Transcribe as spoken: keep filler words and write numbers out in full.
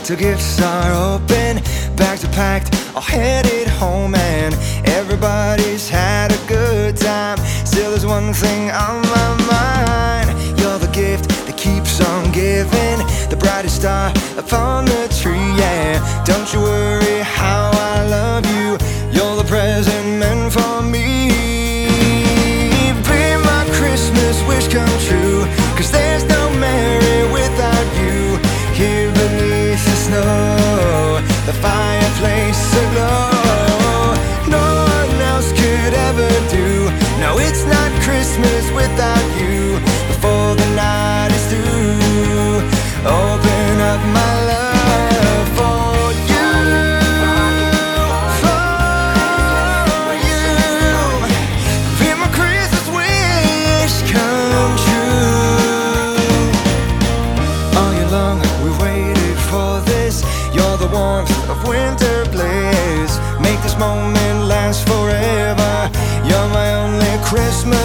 till gifts are open, bags are packed, all headed home, and everybody's had a good time. Still there's one thing on my mind. You're the gift that keeps on giving, the brightest star upon the tree, yeah. Don't you worry how I love you, you're the present meant for me. Be my Christmas wish come true, 'cause there's no Mary without you. Here beneath the snow, the fireplace aglow, no one else could ever do. No, it's not Christmas without you. Before the night is through, open up my love for you, for you. Be my Christmas wish come true. All year long we've waited for this. You're the warmth of winter bliss. Make this moment last forever. You're my only Christmas